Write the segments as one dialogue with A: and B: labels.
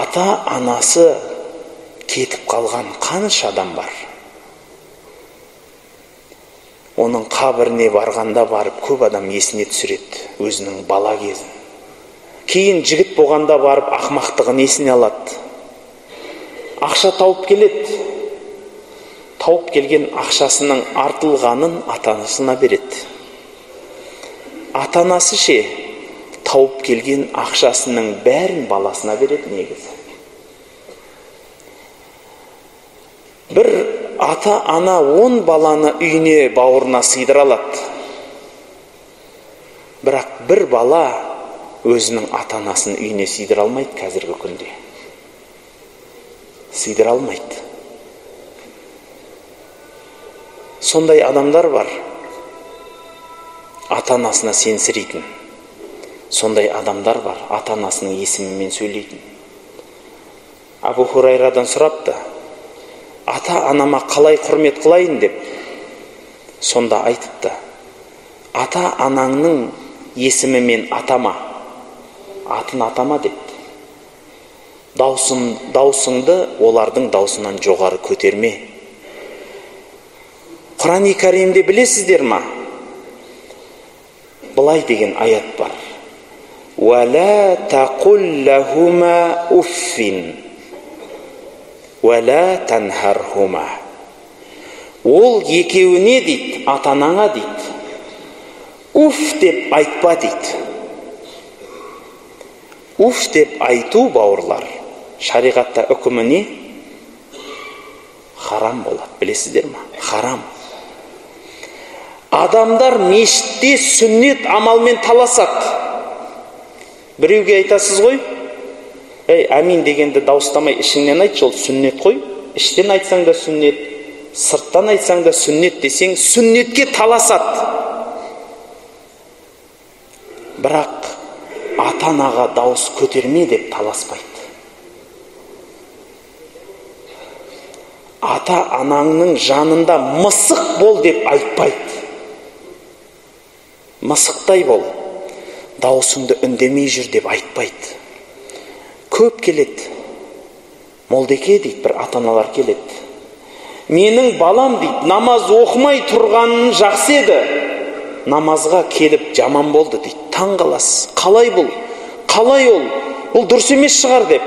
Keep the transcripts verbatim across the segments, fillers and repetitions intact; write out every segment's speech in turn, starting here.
A: ата анасы кетіп қалған қанша адам бар. Оның қабіріне барғанда барып көп адам есіне түсіреді өзінің бала кезін. Кейін жігіт болғанда барып ақмақтығын есіне алады. Ақша тауып келеді. Тауып келген ақшасының артылғанын ата-анасына береді. Ата-анасы ше, тауып келген ақшасының бәрін баласына береді негізі. Бір ата-ана он баланы үйіне, бауырына сыйдыра алады. Бірақ бір бала өзінің ата-анасын үйіне сыйдыра алмайды қазіргі күнде. Сыйдыра алмайды. Сондай адамдар бар, ата-анасына сенсірейтін. Сондай адамдар бар, ата-анасының есімімен сөйлейтін. Абу Хурайрадан сұрапты, ата-анама қалай құрмет қылайын деп. Сонда айтыпты, ата-анаңның есімімен атама, атын атама депті. Даусың, даусыңды олардың даусынан жоғары көтерме. Құран-ы Кәрімде білесіздер ма? Былай деген аят бар. وَلَا تَقُلْ لَهُمَا أُفٍّ وَلَا تَنْهَرْهُمَا. Ол екеуіне дейді, ата-анаңа дейді, уф деп айтпа дейді. Уф деп айту, бауырлар, шариғатта үкімі не? Харам болады, білесіздер ма? Харам. Адамдар мешітте сүннет амалмен таласады. Біреуге айтасыз ғой, ей, амин дегенді дауыстамай ішіңнен айтшы, ол сүннет қой. Іштен айтсаң да сүннет, сырттан айтсаң да сүннет десең, сүннетке таласады. Бірақ ата-анаға дауыс көтерме деп таласпайды. Ата-анаңның жанында мысық бол деп айтпайды. Мысықтай бол, дауысыңды үндемей жүр деп айтпайды. Көп келеді. Молдеке дейді, бір ата-аналар келеді. Менің балам дейді, намаз оқымай тұрғанын жақсы еді. Намазға келіп жаман болды дейді. Таң қаласыз. Қалай бұл? Қалай ол? Бұл дұрыс емес шығар деп.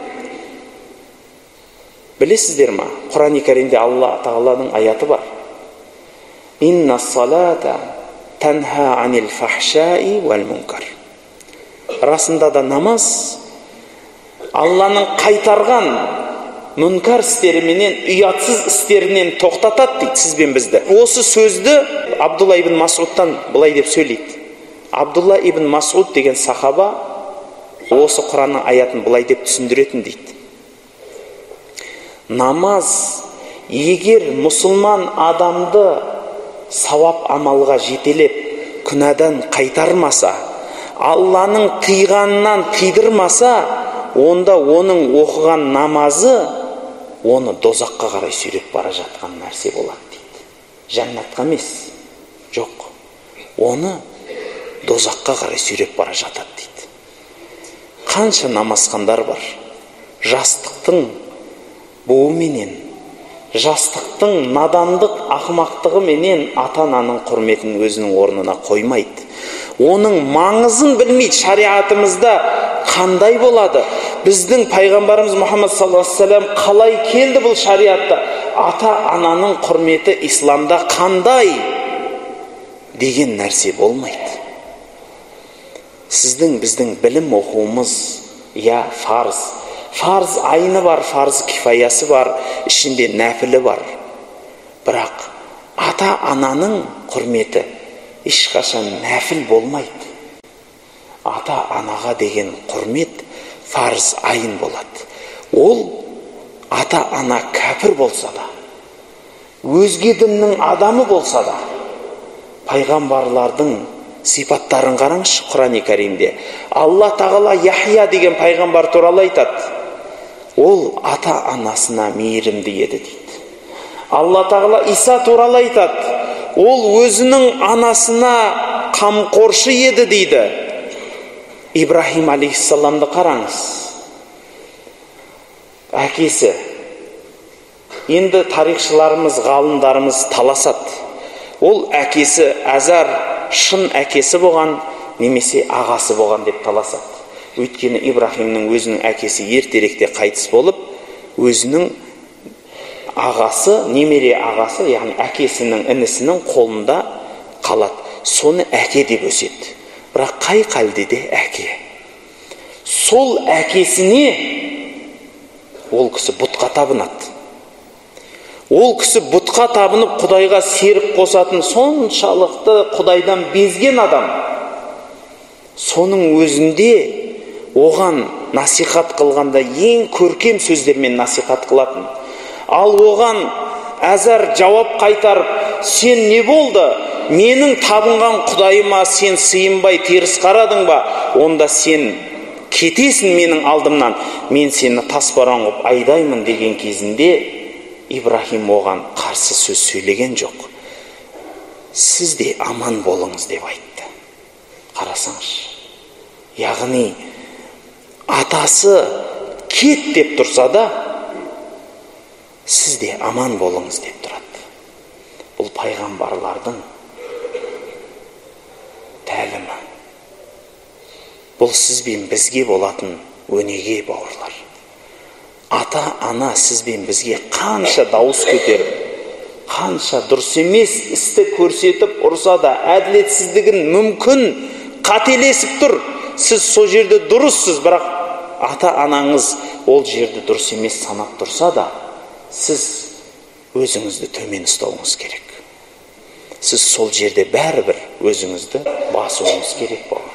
A: Білесіздер ма? Құран-ы Кәрімде Алла Тағаланың аяты бар. Инна салата танха анил фахшаи вал мункар. Расында да намаз Алланың қайтарған мүнкар істеріменен, ұятсыз істерінен тоқтатады дейді сізбен бізді. Осы сөзді Абдулла ибн Масудтан былай деп сөйлейді. Абдулла ибн Масуд деген сахаба осы Құранның аятын былай деп түсіндіретін дейді. Намаз егер мұсылман адамды сауап амалға жетелеп, күнәдан қайтармаса, Алланың тыйғанынан тыйдырмаса, онда оның оқыған намазы оны дозаққа қарай сүйреп бара жатқан нәрсе болады дейді. Жәннатқа емес, жоқ. Оны дозаққа қарай сүйреп бара жатады дейді. Қанша намазхандар бар, жастықтың буыменен, жастықтың надандық ақымақтығы менен ата-ананың құрметін өзінің орнына қоймайды. Оның маңызын білмейді. Шариғатымызда қандай болады? Біздің пайғамбарымыз Мұхаммад саллаллаху алейхи ва саллям қалай келді бұл шариғатта? Ата-ананың құрметі исламда қандай деген нәрсе болмайды. Сіздің біздің білім оқуымыз, я фарз. Фарз айны бар, фарз кифаясы бар, ішінде нәпілі бар. Бірақ ата-ананың құрметі ешқашан нәпіл болмайды. Ата-анаға деген құрмет фарз айын болады. Ол ата-ана кәпір болса да, өзге діннің адамы болса да, пайғамбарлардың сипаттарын қараңызшы Құран-ы Кәрімде. Алла Тағала Яхия деген пайғамбар туралы айтады. Ол ата-анасына мейірімді еді дейді. Алла Тағала Иса туралы айтады. Ол өзінің анасына қамқоршы еді дейді. Ибрахим алейхиссаламды қараңыз. әкесі. Енді тарихшыларымыз, ғалымдарымыз таласады. Ол әкесі Азар шын әкесі болған, немесе ағасы болған деп таласады. Өйткені Ибрахимнің өзінің әкесі ертеректе қайтыс болып, өзінің ағасы, немере ағасы, яғни әкесінің інісінің қолында қалады. Соны әке деп өседі. Бірақ қай қалдеде әке. Сол әкесіне ол кісі бұтқа табынады. Ол кісі бұтқа табынып Құдайға серік қосатын соншалықты Құдайдан безген адам. Соның өзінде оған насихат қылғанда ең көркем сөздермен насихат қылатын. Ал оған Азар жауап қайтарып, сен не болды? Менің табынған Құдайыма сен сыйынбай теріс қарадың ба? Онда сен кетесің менің алдымнан, мен сені тасбаран қылып айдаймын деген кезінде Ибрахим оған қарсы сөз сөйлеген жоқ. Сіз де аман болыңыз деп айтты. Қарасаңыз. Яғни атасы кет деп тұрса да, сіз де аман болыңыз деп тұрады. Бұл пайғамбарлардың тәлімі. Бұл сізбен бізге болатын өнеге, бауырлар. Ата-ана сізбен бізге қанша дауыс көтеріп, қанша дұрыс емес істі көрсетіп ұрса да, әділетсіздігін мүмкін қателесіп тұр. Сіз сол жерде дұрыссыз, бірақ ата-анаңыз ол жерде дұрыс емес санап тұрса да, сіз өзіңізді төмен ұстауыңыз керек. Сіз сол жерде бәрібір өзіңізді басуыңыз керек болады.